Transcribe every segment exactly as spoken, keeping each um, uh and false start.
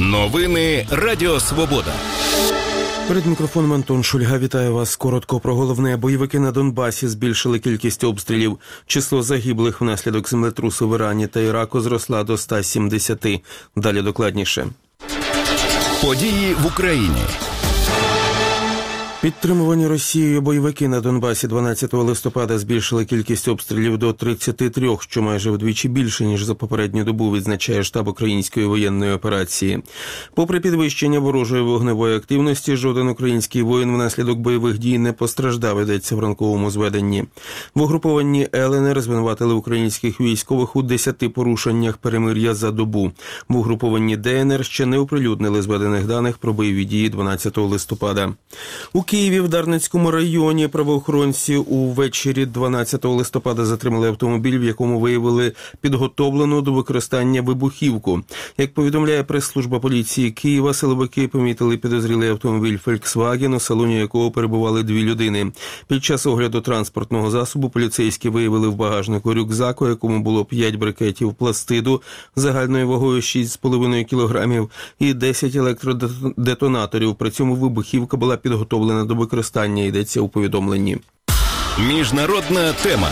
Новини Радіо Свобода. Перед мікрофоном Антон Шульга. Вітаю вас. Коротко про головне. Бойовики на Донбасі збільшили кількість обстрілів. Число загиблих внаслідок землетрусу в Ірані та Іраку зросла до ста сімдесяти. Далі докладніше. Події в Україні. Підтримувані Росією бойовики на Донбасі дванадцятого листопада збільшили кількість обстрілів до тридцяти трьох, що майже вдвічі більше, ніж за попередню добу, відзначає штаб Української воєнної операції. Попри підвищення ворожої вогневої активності, жоден український воїн внаслідок бойових дій не постраждав, йдеться в ранковому зведенні. В угрупованні ЛНР звинуватили українських військових у десяти порушеннях перемир'я за добу. В угрупованні ДНР ще не оприлюднили зведених даних про бойові дії дванадцятого листопада. У Києві в Дарницькому районі правоохоронці увечері дванадцятого листопада затримали автомобіль, в якому виявили підготовлену до використання вибухівку. Як повідомляє прес-служба поліції Києва, силовики помітили підозрілий автомобіль Volkswagen, у салоні якого перебували дві людини. Під час огляду транспортного засобу поліцейські виявили в багажнику рюкзак, у якому було п'ять брикетів пластиду загальною вагою шість з половиною кілограмів і десять електродетонаторів. При цьому вибухівка була підготовлена до використання, йдеться у повідомленні. Міжнародна тема.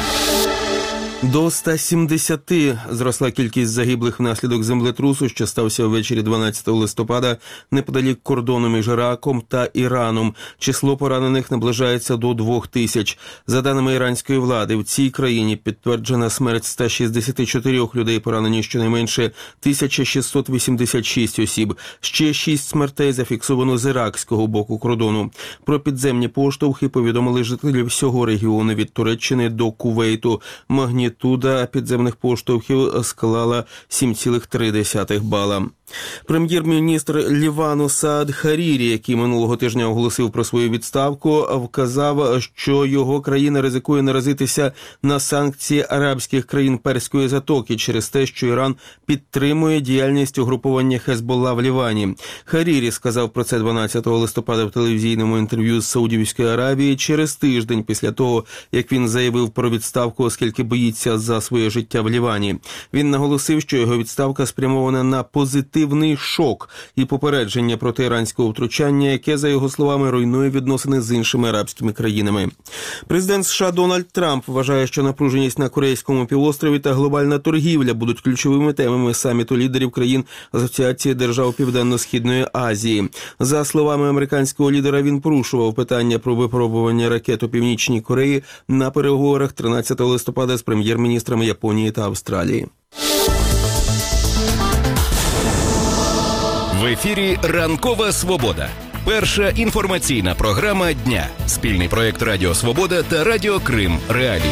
До ста сімдесяти зросла кількість загиблих внаслідок землетрусу, що стався ввечері дванадцятого листопада неподалік кордону між Іраком та Іраном. Число поранених наближається до двох тисяч. За даними іранської влади, в цій країні підтверджена смерть ста шістдесяти чотирьох людей, поранені щонайменше тисяча шістсот вісімдесят шість осіб. Ще шість смертей зафіксовано з іракського боку кордону. Про підземні поштовхи повідомили жителі всього регіону від Туреччини до Кувейту. Магнітуда підземних поштовхів склала сім цілих три десятих бала. Прем'єр-міністр Лівану Саад Харірі, який минулого тижня оголосив про свою відставку, вказав, що його країна ризикує наразитися на санкції арабських країн Перської затоки через те, що Іран підтримує діяльність угруповання Хезболла в Лівані. Харірі сказав про це дванадцятого листопада в телевізійному інтерв'ю з Саудівської Аравії через тиждень після того, як він заявив про відставку, оскільки боїться за своє життя в Лівані. Він наголосив, що його відставка спрямована на позитивний шок і попередження проти іранського втручання, яке, за його словами, руйнує відносини з іншими арабськими країнами. Президент США Дональд Трамп вважає, що напруженість на Корейському півострові та глобальна торгівля будуть ключовими темами саміту лідерів країн Асоціації держав Південно-Східної Азії. За словами американського лідера, він порушував питання про випробування ракет у Північній Кореї на переговорах тринадцятого листопада з прем'єр-міністрами Японії та Австралії. В ефірі «Ранкова Свобода». Перша інформаційна програма дня. Спільний проєкт Радіо Свобода та Радіо Крим Реалії.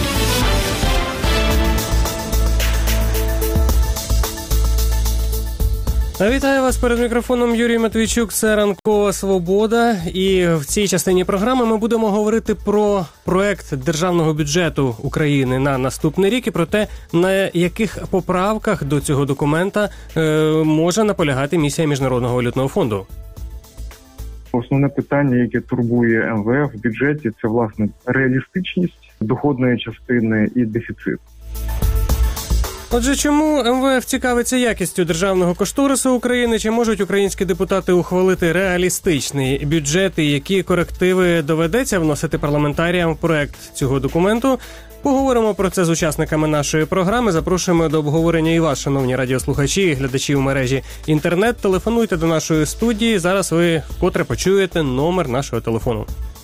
Вітаю вас, перед мікрофоном Юрій Матвійчук, це «Ранкова Свобода». І в цій частині програми ми будемо говорити про проект державного бюджету України на наступний рік і про те, на яких поправках до цього документа е, може наполягати місія Міжнародного валютного фонду. Основне питання, яке турбує ем ве еф в бюджеті, це, власне, реалістичність доходної частини і дефіцит. Отже, чому ем ве еф цікавиться якістю державного кошторису України? Чи можуть українські депутати ухвалити реалістичний бюджет і які корективи доведеться вносити парламентаріям в проект цього документу? Поговоримо про це з учасниками нашої програми. Запрошуємо до обговорення і вас, шановні радіослухачі і глядачі в мережі інтернет. Телефонуйте до нашої студії. Зараз ви вкотре почуєте номер нашого телефону.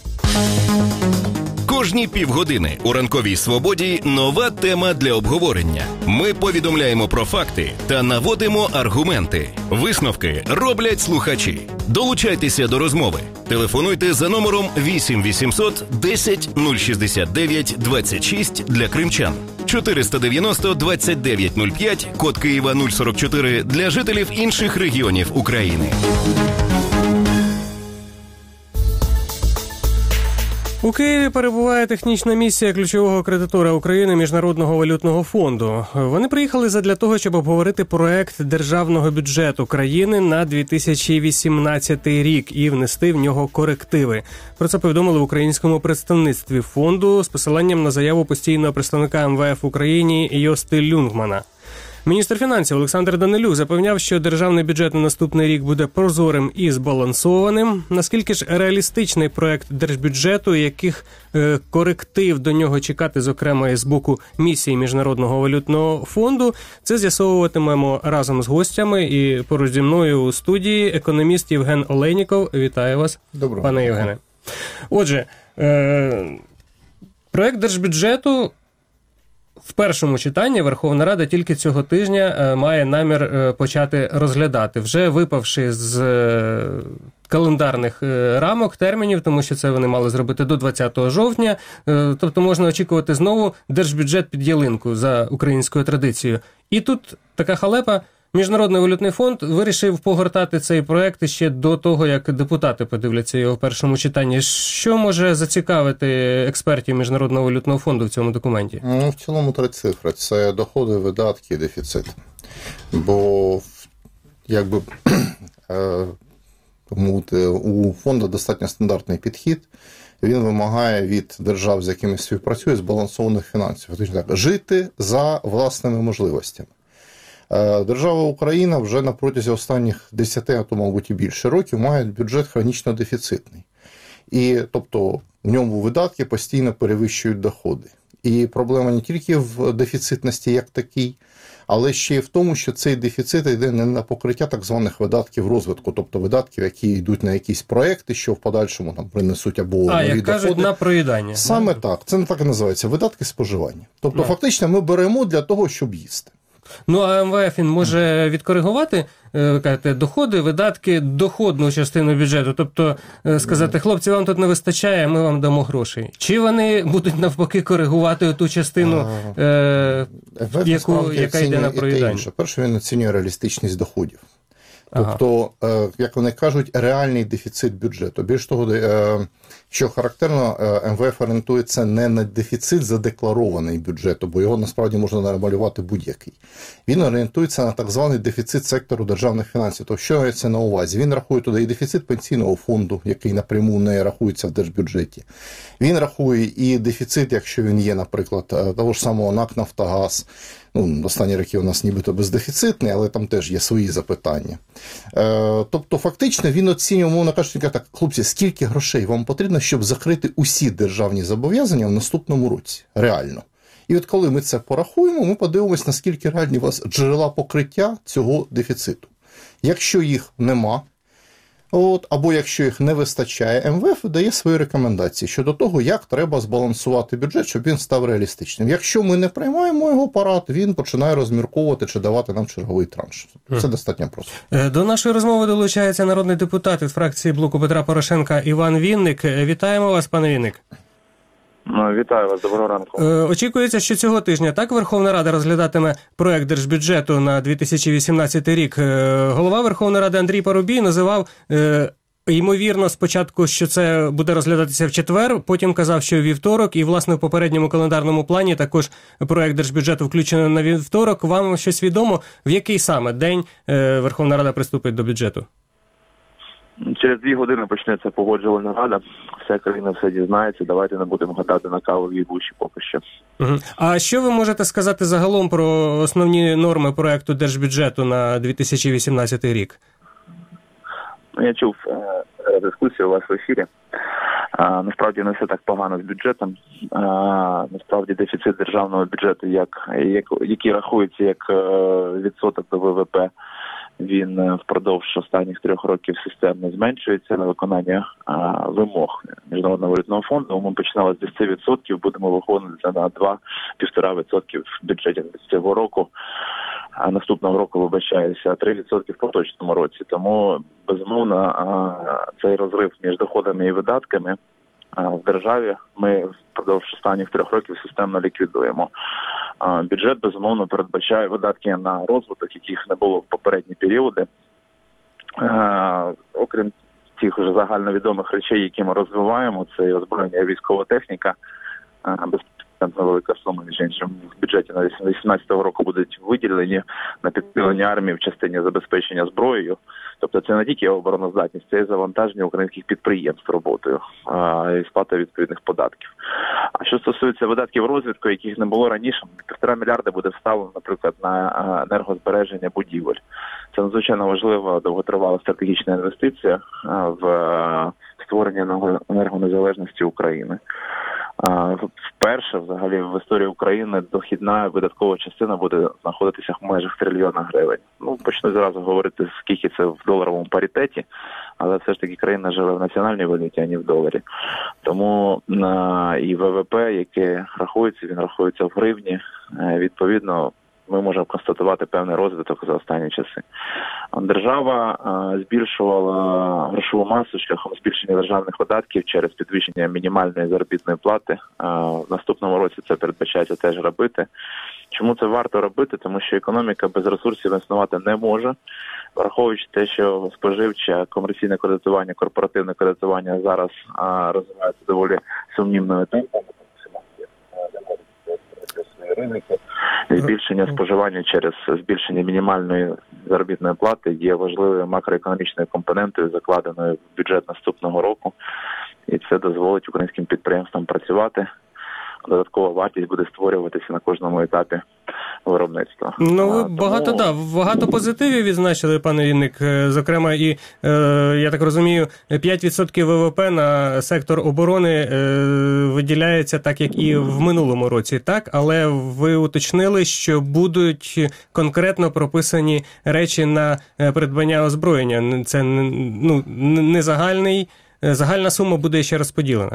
Кожні півгодини у «Ранковій Свободі» нова тема для обговорення. Ми повідомляємо про факти та наводимо аргументи. Висновки роблять слухачі. Долучайтеся до розмови. Телефонуйте за номером вісім вісімсот десять нуль шістдесят дев'ять двадцять шість для кримчан, чотириста дев'яносто двадцять дев'ять нуль п'ять, код Києва нуль сорок чотири для жителів інших регіонів України. У Києві перебуває технічна місія ключового кредитора України Міжнародного валютного фонду. Вони приїхали задля того, щоб обговорити проект державного бюджету країни на дві тисячі вісімнадцятий рік і внести в нього корективи. Про це повідомили в українському представництві фонду з посиланням на заяву постійного представника ем ве еф в Україні Йости Люнгмана. Міністр фінансів Олександр Данилюк запевняв, що державний бюджет на наступний рік буде прозорим і збалансованим. Наскільки ж реалістичний проект держбюджету, яких е, коректив до нього чекати, зокрема, і з боку місії Міжнародного валютного фонду, це з'ясовуватимемо разом з гостями. І поруч зі мною у студії економіст Євген Олейніков. Вітаю вас, Доброго. Пане Євгене. Отже, е, проект держбюджету в першому читанні Верховна Рада тільки цього тижня має намір почати розглядати, вже випавши з календарних рамок, термінів, тому що це вони мали зробити до двадцятого жовтня. Тобто можна очікувати знову держбюджет під ялинку за українською традицією. І тут така халепа. Міжнародний валютний фонд вирішив погортати цей проект ще до того, як депутати подивляться його в першому читанні. Що може зацікавити експертів Міжнародного валютного фонду в цьому документі? Ну, в цілому три цифри. Це доходи, видатки і дефіцит. Бо, якби, мовити, у фонду достатньо стандартний підхід. Він вимагає від держав, з якими співпрацює, збалансованих фінансів. Тобто так, жити за власними можливостями. Держава Україна вже на протязі останніх десяти, а то, мабуть, і більше років має бюджет хронічно дефіцитний. І, тобто, в ньому видатки постійно перевищують доходи. І проблема не тільки в дефіцитності як такій, але ще й в тому, що цей дефіцит йде не на покриття так званих видатків розвитку, тобто видатків, які йдуть на якісь проекти, що в подальшому там принесуть або нові доходи. А, як кажуть, на проїдання. Саме так. Це не так і називається. Видатки споживання. Тобто, no. фактично, ми беремо для того, щоб їсти. Ну, а ем ве еф він може відкоригувати, ви кажете, доходи, видатки, доходну частину бюджету. Тобто сказати, хлопці, вам тут не вистачає, ми вам дамо грошей. Чи вони будуть навпаки коригувати ту частину, е, яку, яка йде на проїдання? Перше, він оцінює реалістичність доходів. Тобто, ага. як вони кажуть, реальний дефіцит бюджету. Більш того, що характерно, ем ве еф орієнтується не на дефіцит задекларований бюджету, бо його насправді можна намалювати будь-який. Він орієнтується на так званий дефіцит сектору державних фінансів. Тобто, що мається на увазі? Він рахує туди і дефіцит пенсійного фонду, який напряму не рахується в держбюджеті. Він рахує і дефіцит, якщо він є, наприклад, того ж самого НАК «Нафтогаз». Ну, останні роки у нас нібито бездефіцитний, але там теж є свої запитання. Е, тобто, фактично, він оцінює, умовно кажучи, так, хлопці, скільки грошей вам потрібно, щоб закрити усі державні зобов'язання в наступному році? Реально. І от коли ми це порахуємо, ми подивимось, наскільки реальні у вас джерела покриття цього дефіциту. Якщо їх нема, От, або якщо їх не вистачає, ем ве еф дає свої рекомендації щодо того, як треба збалансувати бюджет, щоб він став реалістичним. Якщо ми не приймаємо його парад, він починає розмірковувати чи давати нам черговий транш. Це достатньо просто. До нашої розмови долучається народний депутат від фракції Блоку Петра Порошенка Іван Вінник. Вітаємо вас, пане Вінник. Вітаю вас, доброго ранку. Очікується, що цього тижня так Верховна Рада розглядатиме проект держбюджету на дві тисячі вісімнадцятий рік. Голова Верховної Ради Андрій Парубій називав, ймовірно, спочатку, що це буде розглядатися в четвер, потім казав, що вівторок, і, власне, в попередньому календарному плані також проект держбюджету включено на вівторок. Вам щось відомо, в який саме день Верховна Рада приступить до бюджету? Через дві години почнеться погоджувальна рада. Вся країна все дізнається. Давайте не будемо гадати на кавовій гущі поки що. Угу. А що ви можете сказати загалом про основні норми проекту держбюджету на дві тисячі вісімнадцятий рік? Я чув е, дискусію у вас в ефірі. А, насправді не все так погано з бюджетом. А, насправді дефіцит державного бюджету, як, як, який рахується як е, відсоток до ве ве пе, він впродовж останніх трьох років системно зменшується на виконання а, вимог Міжнародного валютного фонду. Ми починали з десять відсотків, будемо виходити на два-півтора відсотки в бюджеті цього року. А наступного року, вибачаюся, три відсотки в поточному році. Тому, безумовно, а, цей розрив між доходами і видатками а, в державі ми впродовж останніх трьох років системно ліквідуємо. Бюджет, безумовно, передбачає видатки на розвиток, яких не було в попередні періоди. Окрім тих вже загальновідомих речей, які ми розвиваємо, це і озброєння, військова техніка, консистентно велика сума, між іншим в бюджеті на дві тисячі вісімнадцятого року будуть виділені на підсилення армії в частині забезпечення зброєю. Тобто це не тільки обороноздатність, це і завантаження українських підприємств роботою а, і сплата відповідних податків. А що стосується видатків розвитку, яких не було раніше, півтора мільярда буде вставлено, наприклад, на енергозбереження будівель. Це надзвичайно важлива довготривала стратегічна інвестиція в створення енергонезалежності України. Вперше взагалі в історії України дохідна видаткова частина буде знаходитися в межах трильйона гривень. Ну, почну зразу говорити, скільки це в доларовому паритеті, але все ж таки країна живе в національній валюті, а не в доларі. Тому і ВВП, яке рахується, він рахується в гривні, відповідно, ми можемо констатувати певний розвиток за останні часи. Держава збільшувала грошову масу шляхом збільшення державних видатків через підвищення мінімальної заробітної плати. В наступному році це передбачається теж робити. Чому це варто робити? Тому що економіка без ресурсів існувати не може. Враховуючи те, що споживче, комерційне кредитування, корпоративне кредитування зараз розвивається доволі сумнівною темпами, ринки. Збільшення споживання через збільшення мінімальної заробітної плати є важливою макроекономічною компонентою, закладеною в бюджет наступного року. І це дозволить українським підприємствам працювати. Додаткова вартість буде створюватися на кожному етапі виробництва. Ну, ви Тому... багато, да, багато позитивів відзначили, пане Вінник. Зокрема, і, е, я так розумію, п'ять відсотків ВВП на сектор оборони е, виділяється так, як і в минулому році, так? Але ви уточнили, що будуть конкретно прописані речі на придбання озброєння. Це ну, не загальний, загальна сума буде ще розподілена.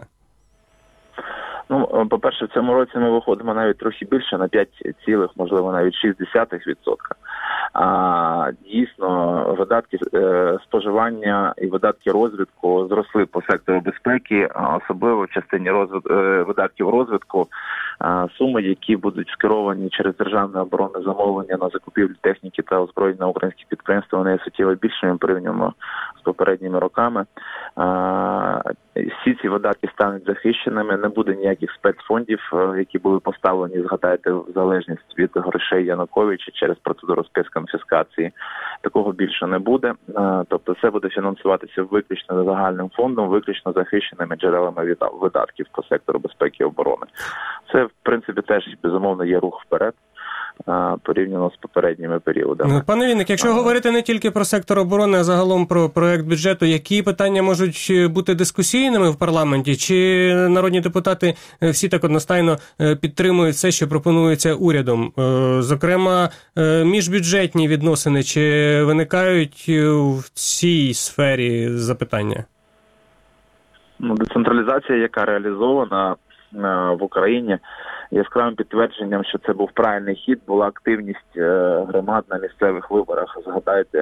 Ну, по-перше, в цьому році ми виходимо навіть трохи більше, на п'ять цілих, можливо, навіть шість десятих відсотка. А, дійсно, видатки е, споживання і видатки розвитку зросли по сектору безпеки, особливо в частині розвит... е, видатків розвитку. А, суми, які будуть скеровані через державне оборонне замовлення на закупівлю техніки та озброєння на українські підприємства, вони є суттєво більшими порівняно з попередніми роками. А, всі ці видатки стануть захищеними, не буде ніяких спецфондів, які були поставлені, згадайте, в залежність від грошей Януковича через процедуру спецконфіскації. Такого більше не буде. Тобто це буде фінансуватися виключно загальним фондом, виключно захищеними джерелами видатків по сектору безпеки і оборони. Це, в принципі, теж, безумовно, є рух вперед порівняно з попередніми періодами. Пане Вінник, якщо ага. говорити не тільки про сектор оборони, а загалом про проект бюджету, які питання можуть бути дискусійними в парламенті? Чи народні депутати всі так одностайно підтримують все, що пропонується урядом? Зокрема, міжбюджетні відносини, чи виникають в цій сфері запитання? Ну, децентралізація, яка реалізована в Україні, яскравим підтвердженням, що це був правильний хід, була активність громад на місцевих виборах. Згадайте,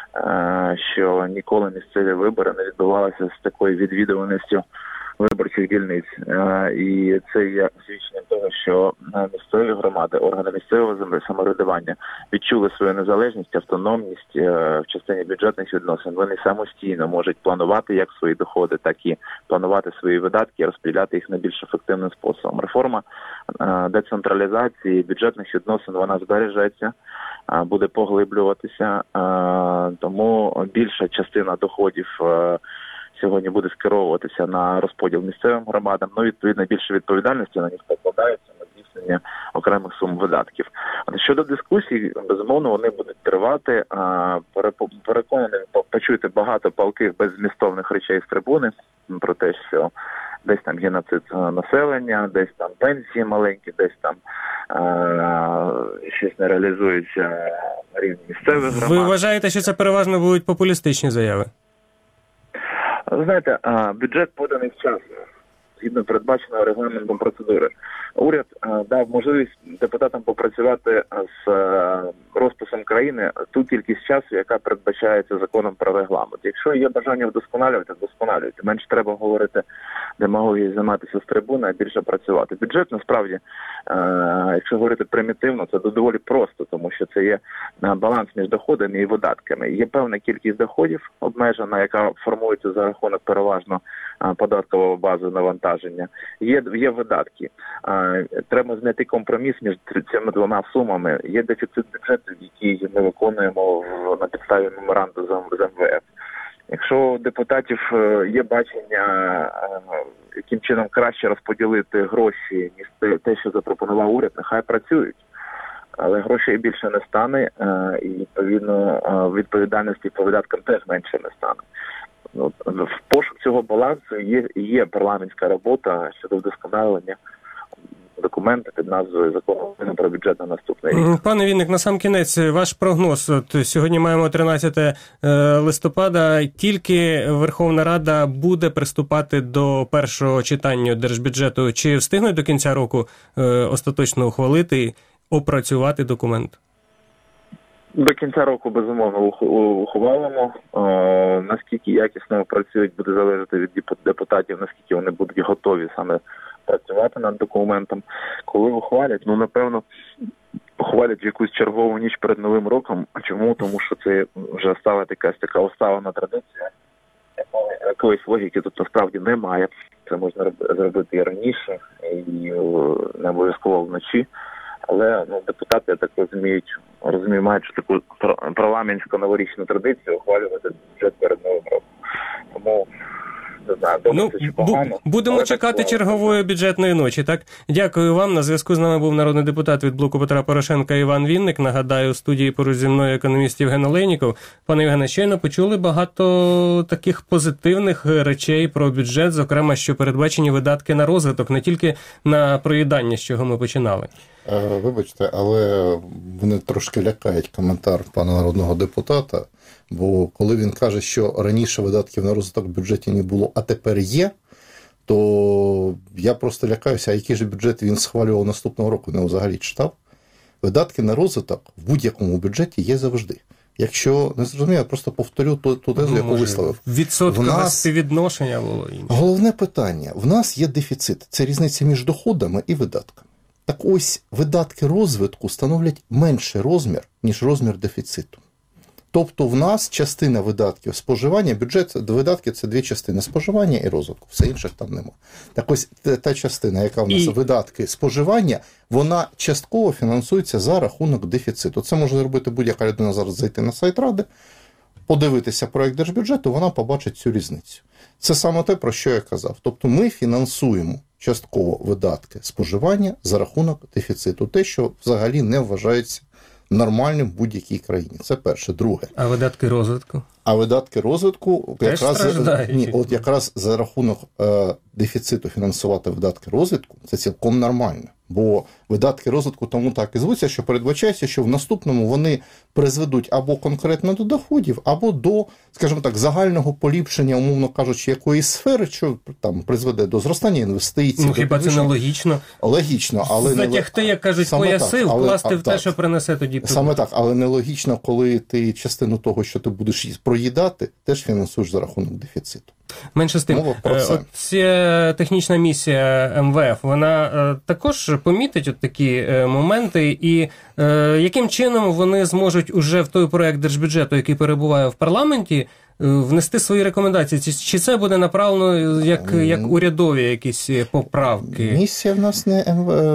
що ніколи місцеві вибори не відбувалися з такою відвідуваністю виборчих дільниць. І це є свідченням того, що місцеві громади, органи місцевого самоврядування відчули свою незалежність, автономність в частині бюджетних відносин. Вони самостійно можуть планувати як свої доходи, так і планувати свої видатки, розподіляти їх найбільш ефективним способом. Реформа децентралізації бюджетних відносин, вона збережеться, буде поглиблюватися, тому більша частина доходів сьогодні буде скеровуватися на розподіл місцевим громадам, ну, відповідно, більше відповідальності на них покладається на здійснення окремих сум видатків. Щодо дискусій, безумовно, вони будуть тривати. Переконаний, почуєте багато палких беззмістовних речей з трибуни про те, що десь там геноцид населення, десь там пенсії маленькі, десь там е- щось не реалізується на рівні місцевих громад. Ви вважаєте, що це переважно будуть популістичні заяви? Ви знаєте, бюджет поданий вчасно, згідно передбаченого регламентом процедури. Уряд дав можливість депутатам попрацювати з розписом країни ту кількість часу, яка передбачається законом про регламент. Якщо є бажання вдосконалювати, вдосконалювати. Менше треба говорити демагогією, займатися з трибуни, а більше працювати. Бюджет, насправді, якщо говорити примітивно, це доволі просто, тому що це є баланс між доходами і видатками. Є певна кількість доходів обмежена, яка формується за рахунок переважно податкового базу навантаження навантаження, є, є видатки. Треба знайти компроміс між цими двома сумами. Є дефіцит бюджету, який ми виконуємо на підставі меморандуму з ем ве еф. Якщо у депутатів є бачення, яким чином краще розподілити гроші, ніж те, що запропонував уряд, нехай працюють. Але грошей більше не стане, і, відповідно, відповідальності по видаткам теж менше не стане. В пошук цього балансу є, є парламентська робота щодо вдосконалення документу під назвою Закону про бюджет на наступний рік. Пане Вінник, на сам кінець, ваш прогноз. От сьогодні маємо тринадцяте листопада. Тільки Верховна Рада буде приступати до першого читання держбюджету. Чи встигнуть до кінця року остаточно ухвалити, опрацювати документ? До кінця року, безумовно, ухвалимо. Наскільки якісно працюють, буде залежати від депутатів, наскільки вони будуть готові саме працювати над документом. Коли ухвалять, ну, напевно, ухвалять в якусь чергову ніч перед Новим роком. А чому? Тому що це вже стала якась така усталена традиція. Якоїсь логіки тут насправді немає. Це можна зробити і раніше, і не обов'язково вночі. Але ну, депутати, я так розумію, розумію, мають таку парламентську новорічну традицію ухвалювати бюджет перед Новим роком. Тому не знаю, ну, це чи погано. Будемо чекати так, чергової бюджетної ночі, так? Дякую вам. На зв'язку з нами був народний депутат від Блоку Петра Порошенка Іван Вінник. Нагадаю, у студії поруч зі мною економіст Євген Олейніков. Пане Євгене, щойно почули багато таких позитивних речей про бюджет, зокрема, що передбачені видатки на розвиток, не тільки на проїдання, з чого ми починали. Вибачте, але вони трошки лякають коментар пана народного депутата, бо коли він каже, що раніше видатків на розвиток в бюджеті не було, а тепер є, то я просто лякаюся, а який же бюджет він схвалював наступного року, не взагалі читав. Видатки на розвиток в будь-якому бюджеті є завжди. Якщо не зрозуміло, я просто повторю ту, ту тезу, яку Може, висловив. Відсоткове нас... співвідношення було інше. Головне питання. В нас є дефіцит. Це різниця між доходами і видатками. Так ось, видатки розвитку становлять менший розмір, ніж розмір дефіциту. Тобто в нас частина видатків споживання, бюджет, видатки – це дві частини – споживання і розвитку, все інших там нема. Так ось та частина, яка в нас і... видатки споживання, вона частково фінансується за рахунок дефіциту. Це може зробити будь-яка людина зараз, зайти на сайт Ради, подивитися проект держбюджету, вона побачить цю різницю. Це саме те, про що я казав. Тобто ми фінансуємо частково видатки споживання за рахунок дефіциту. Те, що взагалі не вважається нормальним в будь-якій країні. Це перше. Друге. А видатки розвитку? А видатки розвитку якраз, ні, от якраз за рахунок е, дефіциту фінансувати видатки розвитку – це цілком нормально. Бо видатки розвитку тому так і звуться, що передбачається, що в наступному вони призведуть або конкретно до доходів, або до, скажімо так, загального поліпшення, умовно кажучи, якоїсь сфери, що там призведе до зростання інвестицій. Ну, хіба це не логічно? Логічно, але затягти, як кажуть, пояси, так, вкласти але, в те, так, що принесе тоді. Саме так, але нелогічно, коли ти частину того, що ти будеш проїдати, теж фінансуєш за рахунок дефіциту. Менше з тим, от ця технічна місія ем ве еф, вона також помітить от такі моменти, і е, яким чином вони зможуть уже в той проект держбюджету, який перебуває в парламенті, внести свої рекомендації? Чи це буде направлено як, як урядові якісь поправки? Місія в нас не,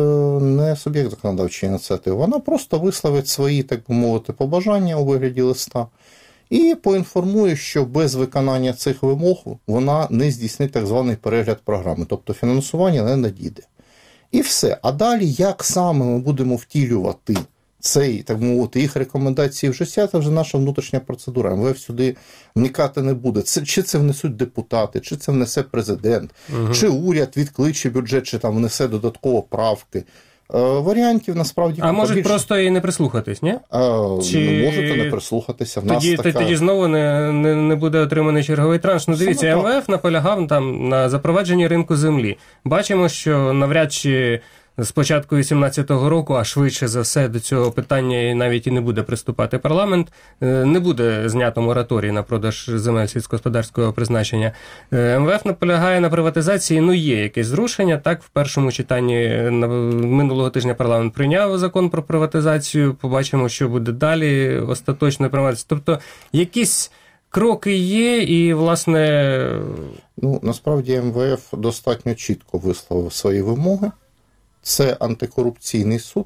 не суб'єкт законодавчої ініціативи, вона просто висловить свої, так би мовити, побажання у вигляді листа. І поінформує, що без виконання цих вимог вона не здійснить так званий перегляд програми, тобто фінансування не надійде. І все. А далі, як саме ми будемо втілювати цей, так мовити, їх рекомендації в життя, це вже наша внутрішня процедура. ем ве еф сюди вникати не буде. Це, чи це внесуть депутати, чи це внесе президент, угу. чи уряд відкличе бюджет, чи там внесе додатково правки. Варіантів насправді а можуть побільше. Просто і не прислухатись, ні? А, Чи... Не можете не прислухатися. В тоді, нас така... тоді знову не, не, не буде отриманий черговий транш. Ну, дивіться, ем ве еф наполягав там на запровадженні ринку землі. Бачимо, що навряд чи з початку вісімнадцятого року, а швидше за все до цього питання навіть і не буде приступати парламент, не буде знято мораторій на продаж земель сільськогосподарського призначення. ем ве еф наполягає на приватизації, ну є якесь зрушення, так, в першому читанні минулого тижня парламент прийняв закон про приватизацію, побачимо, що буде далі остаточно прийматися. Тобто якісь кроки є і, власне... Ну, насправді ем ве еф достатньо чітко висловив свої вимоги. Це антикорупційний суд,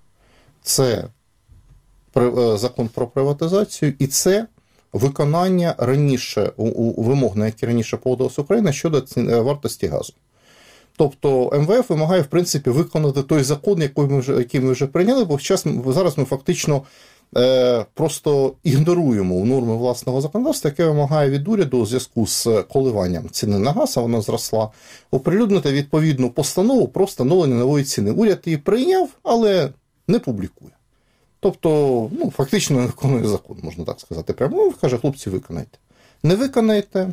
це закон про приватизацію і це виконання раніше, у вимог, на які раніше погодилася Україна щодо вартості газу. Тобто ем ве еф вимагає, в принципі, виконати той закон, який ми вже, який ми вже прийняли, бо час, зараз ми фактично е, просто ігноруємо норми власного законодавства, яке вимагає від уряду у зв'язку з коливанням ціни на газ, а вона зросла, оприлюднити відповідну постанову про встановлення нової ціни. Уряд її прийняв, але не публікує. Тобто, ну, фактично не виконує закон, можна так сказати. Прямо, ну, каже, хлопці, виконайте. Не виконаєте.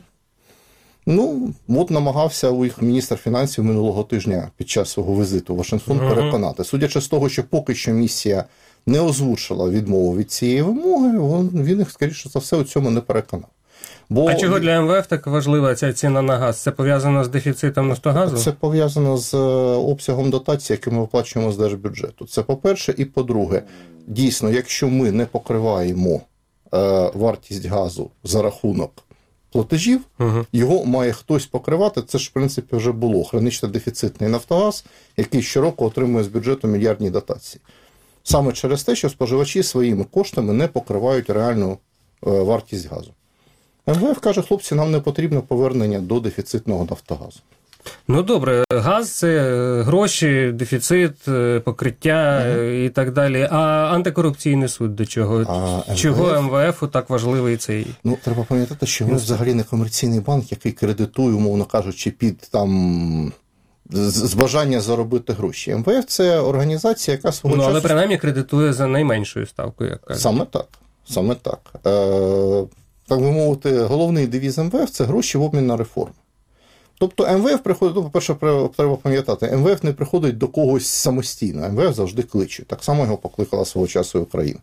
Ну, от намагався у їх міністр фінансів минулого тижня під час свого візиту в Вашингтон uh-huh. переконати. Судячи з того, що поки що місія не озвучила відмову від цієї вимоги, він їх, скоріше за все, у цьому не переконав. Бо... А чого для ем ве еф так важлива ця ціна на газ? Це пов'язано з дефіцитом Нафтогазу? Це пов'язано з обсягом дотацій, які ми виплачуємо з держбюджету. Це по-перше. І по-друге, дійсно, якщо ми не покриваємо е, вартість газу за рахунок платежів, угу. його має хтось покривати. Це ж, в принципі, вже було. Хронічно дефіцитний Нафтогаз, який щороку отримує з бюджету мільярдні дотації. Саме через те, що споживачі своїми коштами не покривають реальну е, вартість газу. ем ве еф каже, хлопці, нам не потрібно повернення до дефіцитного Нафтогазу. Ну, добре, газ – це гроші, дефіцит, покриття uh-huh. і так далі. А антикорупційний суд до чого? А чого ем ве ефу так важливий цей? Ну, треба пам'ятати, що ми взагалі не комерційний банк, який кредитує, умовно кажучи, під там... з бажання заробити гроші. ем ве еф – це організація, яка свого ну, часу... але принаймні кредитує за найменшою ставкою, як кажуть. Саме так. Саме так. Е, так би мовити, головний девіз ем ве еф – це гроші в обмін на реформи. Тобто ем ве еф приходить, ну, по-перше, треба пам'ятати, ем ве еф не приходить до когось самостійно, ем ве еф завжди кличе. Так само його покликала свого часу Україна.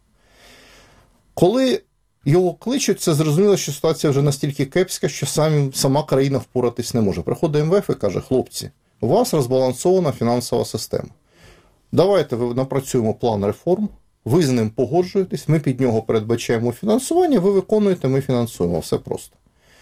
Коли його кличуть, це зрозуміло, що ситуація вже настільки кепська, що самі, сама країна впоратись не може. Приходить ем ве еф і каже, хлопці, у вас розбалансована фінансова система. Давайте напрацюємо план реформ, ви з ним погоджуєтесь, ми під нього передбачаємо фінансування, ви виконуєте, ми фінансуємо. Все просто.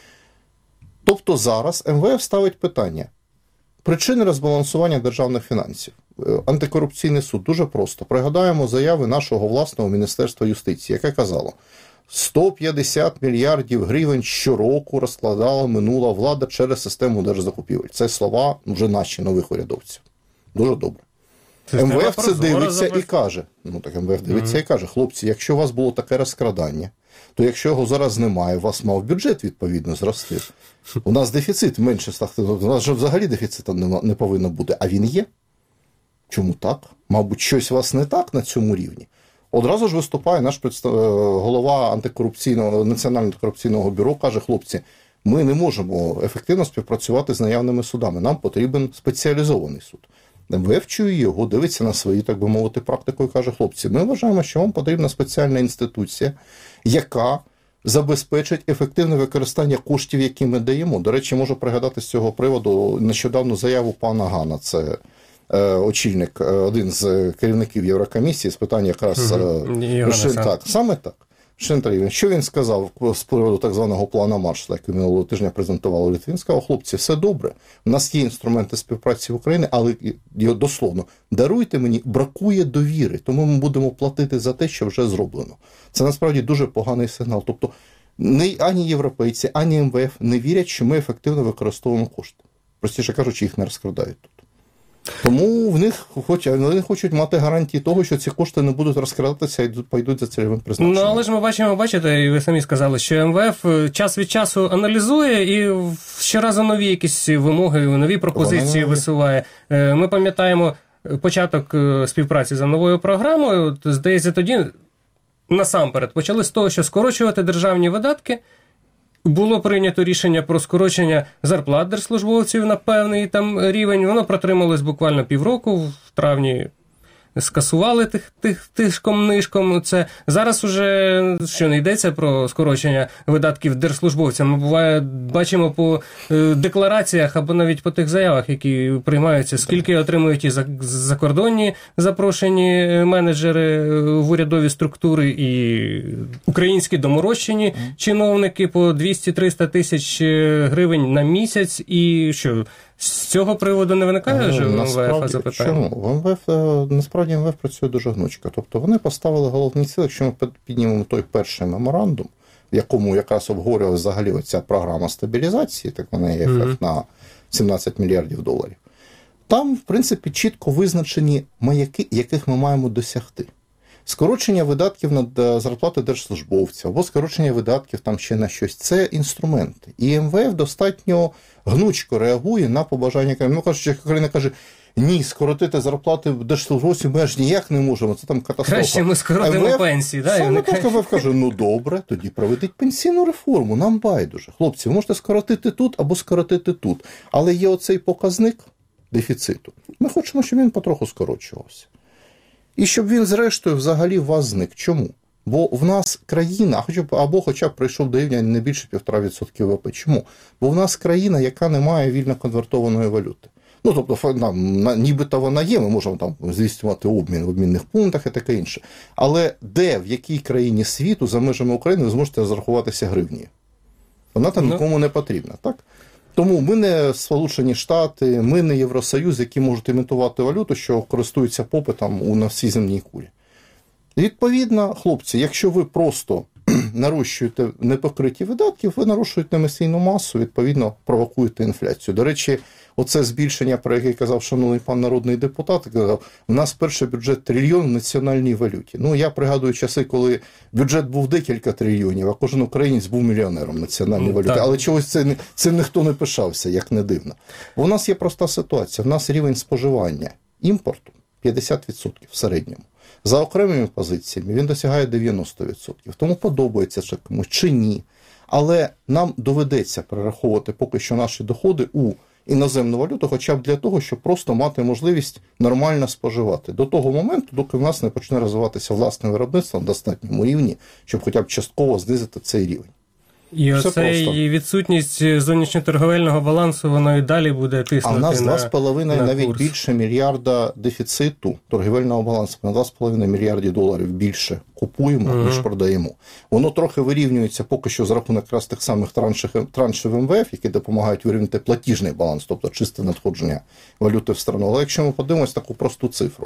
Тобто зараз ем ве еф ставить питання. Причини розбалансування державних фінансів. Антикорупційний суд дуже просто. Пригадаємо заяви нашого власного Міністерства юстиції, яке казало, сто п'ятдесят мільярдів гривень щороку розкладала минула влада через систему держзакупівель. Це слова вже наші нових урядовців. Дуже добре. ем ве еф це дивиться і каже, ну так ем ве еф дивиться mm-hmm. і каже, хлопці, якщо у вас було таке розкрадання, то якщо його зараз немає, у вас мав бюджет відповідно зрости. У нас дефіцит менше стати, у нас же взагалі дефіциту не, не повинно бути, а він є. Чому так? Мабуть, щось у вас не так на цьому рівні. Одразу ж виступає наш представ... голова антикорупційного, Національного антикорупційного бюро, каже, хлопці, ми не можемо ефективно співпрацювати з наявними судами, нам потрібен спеціалізований суд. ем ве еф чує його, дивиться на свої, так би мовити, практику і каже, хлопці, ми вважаємо, що вам потрібна спеціальна інституція, яка забезпечить ефективне використання коштів, які ми даємо. До речі, можу пригадати з цього приводу нещодавну заяву пана Гана, це е, очільник, один з керівників Єврокомісії з питань якраз угу. так, саме так. Що він сказав з приводу так званого плану Маршалла, який минулого тижня презентував уряд? Він сказав, хлопці, все добре, у нас є інструменти співпраці в Україні, але дословно, даруйте мені, бракує довіри, тому ми будемо платити за те, що вже зроблено. Це насправді дуже поганий сигнал. Тобто ані європейці, ані ем ве еф не вірять, що ми ефективно використовуємо кошти. Простіше кажучи, їх не розкрадають тут. Тому в них хоч, вони хочуть мати гарантії того, що ці кошти не будуть розкрадатися і пойдуть за цільовим призначенням. Ну, але ж ми бачимо, бачите, і ви самі сказали, що ем ве еф час від часу аналізує і щоразу нові якісь вимоги, нові пропозиції Вони... висуває. Ми пам'ятаємо початок співпраці за новою програмою. Здається, тоді насамперед почали з того, що скорочувати державні видатки. Було прийнято рішення про скорочення зарплат держслужбовців на певний там рівень. Воно протрималось буквально півроку. В травні скасували тих, тих, тишком-нишком. Це зараз уже, що не йдеться про скорочення видатків держслужбовцям. Ми буває, бачимо по деклараціях або навіть по тих заявах, які приймаються, скільки отримують і закордонні запрошені менеджери в урядові структури, і українські доморощені чиновники по двісті-триста тисяч гривень на місяць. І що, з цього приводу не виникає вже в МВФ запитання? Чому? В МВФ, насправді, МВФ працює дуже гнучко. Тобто вони поставили головні цілі, якщо ми піднімемо той перший меморандум, в якому якраз обговорювалася взагалі оця програма стабілізації, так вона є ефект mm-hmm. на сімнадцять мільярдів доларів. Там, в принципі, чітко визначені маяки, яких ми маємо досягти. Скорочення видатків на зарплати держслужбовців або скорочення видатків там ще на щось – це інструменти. І МВФ достатньо гнучко реагує на побажання. Ну, кажуть, як Україна каже, ні, скоротити зарплати держслужбовців ми аж ніяк не можемо, це там катастрофа. Краще ми скоротимо МВФ, пенсії. Да, саме так МВФ каже, ну добре, тоді проведіть пенсійну реформу, нам байдуже. Хлопці, ви можете скоротити тут або скоротити тут. Але є оцей показник дефіциту. Ми хочемо, щоб він потроху скорочувався. І щоб він, зрештою, взагалі у вас зник. Чому? Бо в нас країна, або хоча б прийшов до рівня не більше півтора відсотки ВВП. Чому? Бо в нас країна, яка не має вільно конвертованої валюти. Ну, тобто, нам, нібито вона є, ми можемо там здійснювати обмін в обмінних пунктах і таке інше. Але де, в якій країні світу, за межами України, ви зможете розрахуватися гривні? Вона там ну. нікому не потрібна, так? Тому ми не Сполучені Штати, ми не Євросоюз, які можуть імітувати валюту, що користуються попитом на всій земній кулі. Відповідно, хлопці, якщо ви просто нарощуєте непокриті видатки, ви нарощуєте емісійну масу, відповідно, провокуєте інфляцію. До речі, оце збільшення, про яке казав шановний пан народний депутат, казав, у нас перший бюджет трильйон в національній валюті. Ну, я пригадую часи, коли бюджет був декілька трильйонів, а кожен українець був мільйонером національної ну, валюти. Так. Але чогось це, цим ніхто не пишався, як не дивно. Бо у нас є проста ситуація. У нас рівень споживання імпорту п'ятдесят відсотків в середньому. За окремими позиціями він досягає дев'яносто відсотків. Тому подобається це комусь чи ні. Але нам доведеться перераховувати поки що наші доходи у іноземну валюту, хоча б для того, щоб просто мати можливість нормально споживати. До того моменту, доки в нас не почне розвиватися власне виробництво на достатньому рівні, щоб хоча б частково знизити цей рівень. І оцей відсутність зовнішньоторговельного балансу, воно і далі буде тиснути на курс. А в нас два з половиною, навіть більше мільярда дефіциту торгівельного балансу. На два з половиною мільярдів доларів більше купуємо, uh-huh. ніж продаємо. Воно трохи вирівнюється поки що за рахунок якраз тих самих траншів, траншів МВФ, які допомагають вирівняти платіжний баланс, тобто чисте надходження валюти в страну. Але якщо ми подивимося таку просту цифру,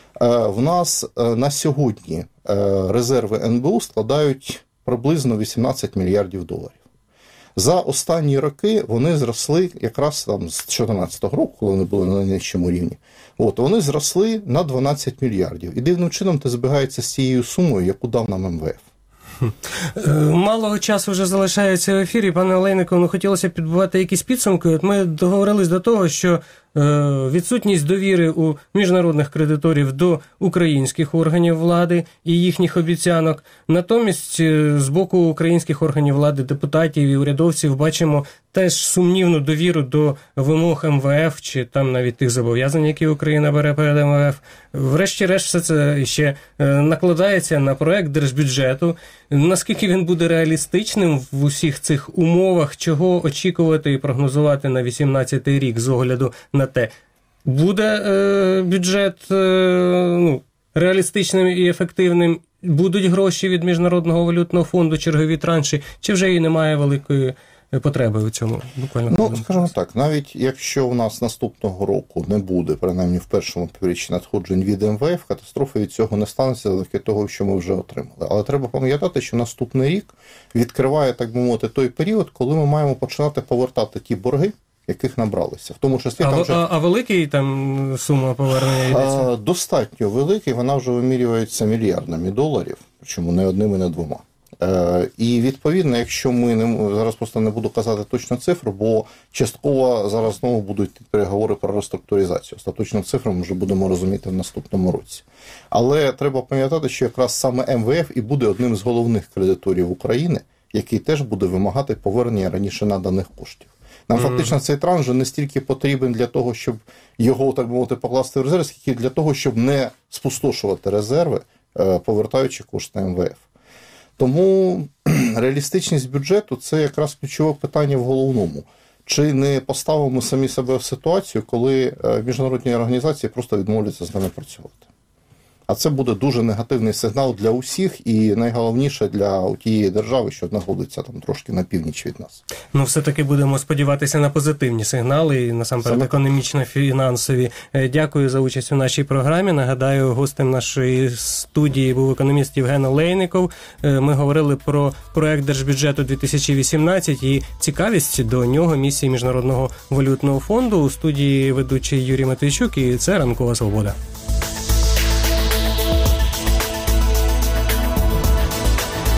в нас на сьогодні резерви ен бе у складають приблизно вісімнадцять мільярдів доларів. За останні роки вони зросли якраз там з чотирнадцятого року, коли вони були на найнижчому рівні. От, вони зросли на дванадцять мільярдів. І дивним чином це збігається з цією сумою, яку дав нам ем ве еф. Мало часу вже залишається в ефірі. Пане Олейнику, ну хотілося підбивати якісь підсумки. От ми договорились до того, що відсутність довіри у міжнародних кредиторів до українських органів влади і їхніх обіцянок. Натомість з боку українських органів влади, депутатів і урядовців бачимо теж сумнівну довіру до вимог ем ве еф чи там навіть тих зобов'язань, які Україна бере перед ем ве еф. Врешті-решт все це ще накладається на проект держбюджету. Наскільки він буде реалістичним в усіх цих умовах, чого очікувати і прогнозувати на вісімнадцятий рік з огляду на те, буде е, бюджет е, ну, реалістичним і ефективним, будуть гроші від Міжнародного валютного фонду, чергові транші, чи вже і немає великої потреби у цьому? Буквально. Ну, скажімо так, навіть якщо у нас наступного року не буде, принаймні в першому півріччі надходжень від ем ве еф, катастрофи від цього не станеться завдяки того, що ми вже отримали. Але треба пам'ятати, що наступний рік відкриває, так би мовити, той період, коли ми маємо починати повертати ті борги, яких набралися. В тому числі, а, там вже... а, а великий там сума повернення йдеться? Достатньо великий, вона вже вимірюється мільярдами доларів, причому не одним і не двома. Е, і відповідно, якщо ми не зараз просто не буду казати точну цифру, бо частково зараз знову будуть переговори про реструктуризацію. Остаточну цифру ми вже будемо розуміти в наступному році. Але треба пам'ятати, що якраз саме ем ве еф і буде одним з головних кредиторів України, який теж буде вимагати повернення раніше наданих коштів. Нам mm. фактично цей транш вже не стільки потрібен для того, щоб його, так би мовити, покласти в резерв, скільки для того, щоб не спустошувати резерви, повертаючи кошти ем ве еф. Тому реалістичність бюджету – це якраз ключове питання в головному. Чи не поставимо самі себе в ситуацію, коли міжнародні організації просто відмовляться з нами працювати? А це буде дуже негативний сигнал для усіх і найголовніше для тієї держави, що знаходиться там трошки на північ від нас. Ну, все-таки будемо сподіватися на позитивні сигнали і насамперед економічно-фінансові. Дякую за участь у нашій програмі. Нагадаю, гостем нашої студії був економіст Євген Олейников. Ми говорили про проект Держбюджету дві тисячі вісімнадцять і цікавість до нього місії Міжнародного валютного фонду. У студії ведучий Юрій Матвійчук, і це «Ранкова Свобода».